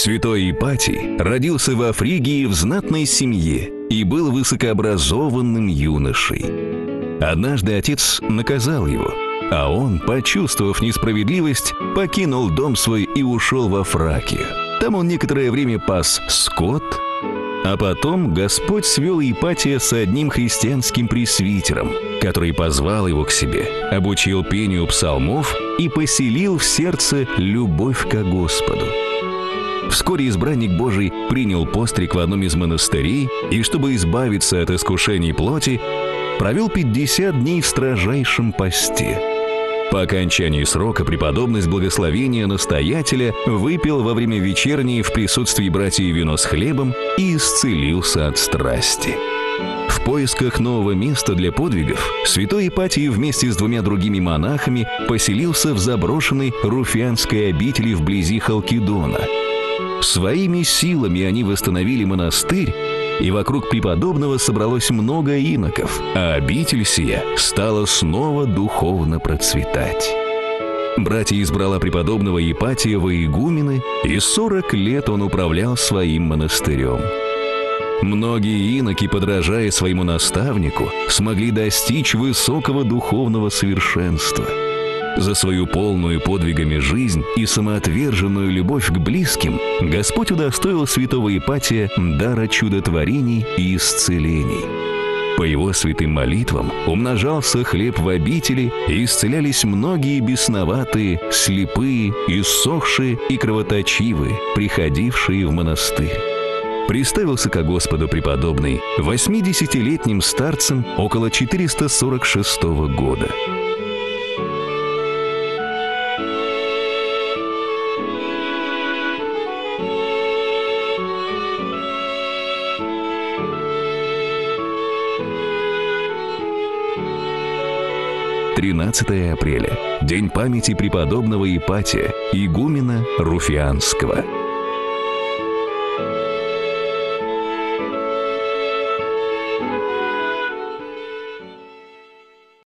Святой Ипатий родился во Фригии в знатной семье и был высокообразованным юношей. Однажды отец наказал его, а он, почувствовав несправедливость, покинул дом свой и ушел во Фракию. Там он некоторое время пас скот, а потом Господь свел Ипатия с одним христианским пресвитером, который позвал его к себе, обучил пению псалмов и поселил в сердце любовь ко Господу. Вскоре избранник Божий принял постриг в одном из монастырей и, чтобы избавиться от искушений плоти, провел 50 дней в строжайшем посте. По окончании срока преподобный с благословения настоятеля выпил во время вечерней в присутствии братьев вино с хлебом и исцелился от страсти. В поисках нового места для подвигов святой Ипатий вместе с двумя другими монахами поселился в заброшенной руфианской обители вблизи Халкидона. Своими силами они восстановили монастырь, и вокруг преподобного собралось много иноков, а обитель сия стала снова духовно процветать. Братья избрала преподобного Ипатия во игумены, и 40 лет он управлял своим монастырем. Многие иноки, подражая своему наставнику, смогли достичь высокого духовного совершенства. За свою полную подвигами жизнь и самоотверженную любовь к близким Господь удостоил святого Ипатия дара чудотворений и исцелений. По его святым молитвам умножался хлеб в обители и исцелялись многие бесноватые, слепые, иссохшие и кровоточивые, приходившие в монастырь. Приставился ко Господу преподобный 80-летним старцем около 446 года. «13 апреля. День памяти преподобного Ипатия, игумена Руфианского».